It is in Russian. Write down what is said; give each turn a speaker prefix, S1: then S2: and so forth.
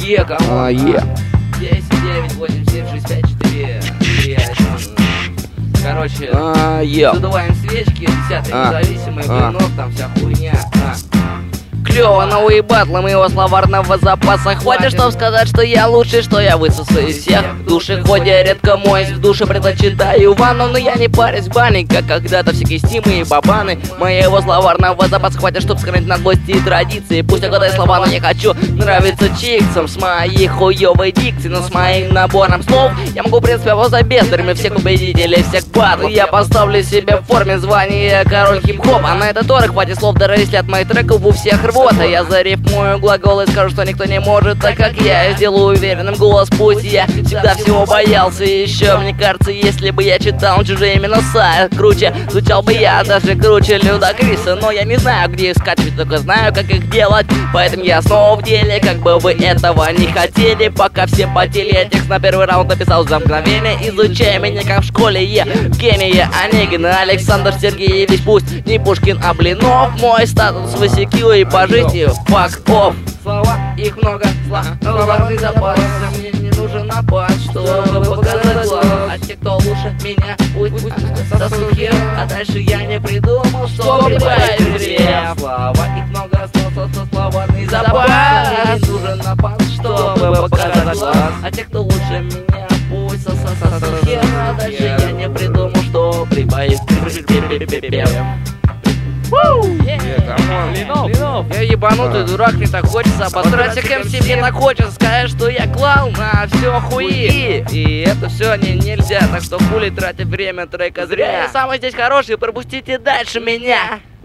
S1: камон.
S2: 10,
S1: 9, 8, 7, 6, 5, 4, 3, 1. Короче, задуваем свечки, 10-й независимый, блинов, там вся хуйня. Клево, новые батлы моего словарного запаса хватит, чтобы сказать, что я лучший, что я высосу из всех. В душеходе редко моюсь, в душе предпочитаю ванну, но я не парюсь в бане, как когда-то всякие стимы и бабаны. Моего словарного запаса хватит, чтобы сохранить наглости и традиции. Пусть я гадаю слова, но не хочу нравиться чиксам с моей хуёвой дикцией, но с моим набором слов я могу, в принципе, за бездарями всех победителей, всех батл. Я поставлю себе в форме звание король хип-хопа, а на это торы хватит слов, даже если от моих треков у всех рвут. А я зарифмую глагол и скажу, что никто не может так, как я сделаю уверенным голос, пусть я всегда всего боялся. И еще, мне кажется, если бы я читал чужие минуса, круче звучал бы я, даже круче Людакриса. Но я не знаю, где их скачивать, только знаю, как их делать. Поэтому я снова в деле, как бы вы этого не хотели. Пока все потели, я текст на первый раунд написал за мгновение. Изучай меня, как в школе, Евгения Онегина, Александр Сергеевич, пусть не Пушкин, а Блинов. Мой статус в ICQ и по жизни fuck off. Слова, их много, словарный запас. Мне не нужен напад, чтобы показать глаз. А те, кто лучше меня, пусть сосут хер. А дальше я не придумал, что прибавить зря. Слова, их много, словарный запас. Мне не нужен напад, чтобы показать глаз. А те, кто лучше меня, пусть сосут хер. А дальше я не придумал, что прибавить зря. Я ебанутый дурак, мне так хочется обосрать всех МС, мне так хочется сказать, что я клал на все хуи. И это все нельзя, так что хули тратить время трека зря. Я самый здесь хороший, пропустите дальше меня.